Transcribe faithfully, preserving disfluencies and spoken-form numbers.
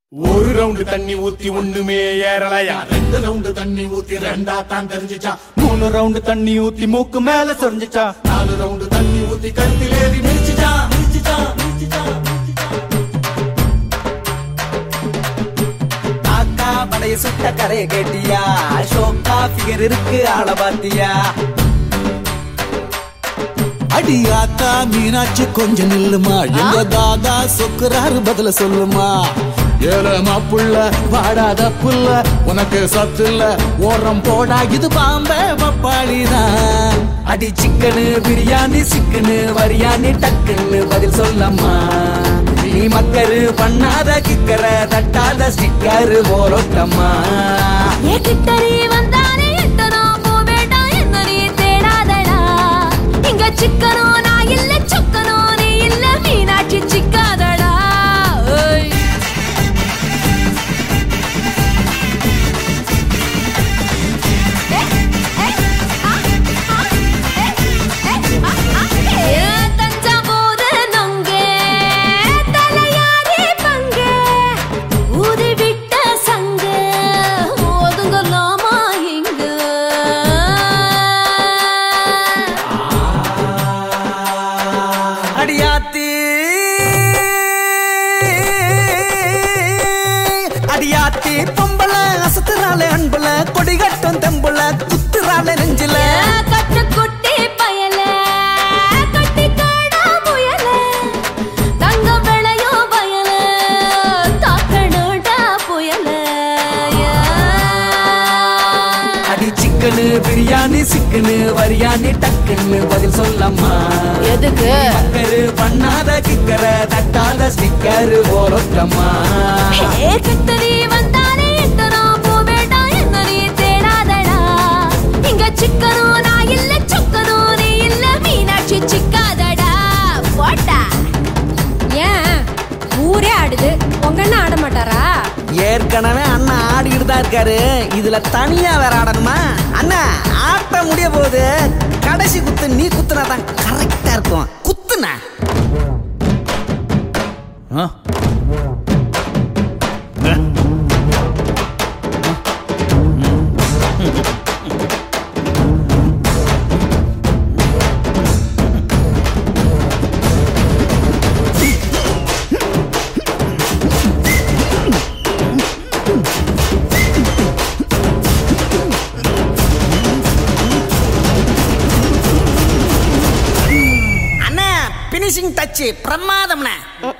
ஒரு ரவுண்டு தண்ணி ஊத்தி ஒண்ணுமே ஏறலையா, ரெண்டு ரவுண்டு தண்ணி ஊத்தி ரெண்டா தான் தெரிஞ்சிச்சா, மூணு ரவுண்டு தண்ணி ஊத்தி மூக்கு மேல சொரிஞ்சிச்சா, நாலு ரவுண்டு தண்ணி ஊத்தி கருத்தில் ஏறி மிதிச்சிச்சா மிதிச்சிச்சா மிதிச்சிச்சா. காக்கா படைய சுட்ட கரைய கேட்டியா, ஷோக்கா ஃபிகர் இருக்கு ஆள பாத்தியா. அடியாத்தா மீனாட்சி கொஞ்சம் நில்லுமா, எங்க தாதா சொக்குறாரு பதில சொல்லுமா. ஏலமா புள்ள வாடாத புள்ள உனக்கு சத்துல ஓரம் போடா, இது பாம்பே பப்பாளிதான். அடி சிக்கனு பிரியாணி சிக்கனு வரியாணி டக்குன்னு பதில் சொல்லம்மா. நீ மக்கரு பண்ணாத கிக்கர தட்டாத ஸ்டிக்கரு ஓரோட்டம்மா. சிக்கனோ நான் இல்ல சொக்கனோ நீ இல்ல மீனாட்சி சிக்காதடா. தஞ்சாவூர் நொங்கே தலையாரி பங்கே ஊதி விட்ட சங்க ஒதுங்கலாமா இங்க. அடியாத்தி அடியாத்தி பொம்பள அசத்துறாளே அன்புல, கொடிகட்டும் தெம்புல குத்துறாளே நெஞ்சில. கட்டு குட்டி பயல கட்டி காடா புயல தங்க விளையோ பயல தாக்கணுடா புயல. அடி சிக்கனு பிரியாணி சிக்கனு வரியாணி டக்குன்னு பதில் சொல்லம்மா. எதுக்கு மக்கரு பண்ணாத கிக்கர தட்டாத ஸ்டிக்கரு ஓரோட்டம்மா. கத்தரி வந்தாலே எத்தனோ போவேடா என்ன நீ தேடாதடா. இங்க சிக்கனோ நான் இல்ல சொக்கனோ நீ இல்ல மீனாட்சி சிக்காதடா. போட்டா ஏன் ஊரே ஆடுது, உங்க அண்ணா ஆட மாட்டாரா? ஏற்கனவே அண்ணா ஆடிக்கிட்டு தான் இருக்காரு, இதுல தனியா வேற ஆடணுமா? அண்ணா ஆட்ட முடிய போகுது, கடைசி குத்து நீ குத்துனா தான் கரெக்டா இருக்கும். குத்துனா ஃபினிஷிங் டச் பிரமாதம்னா.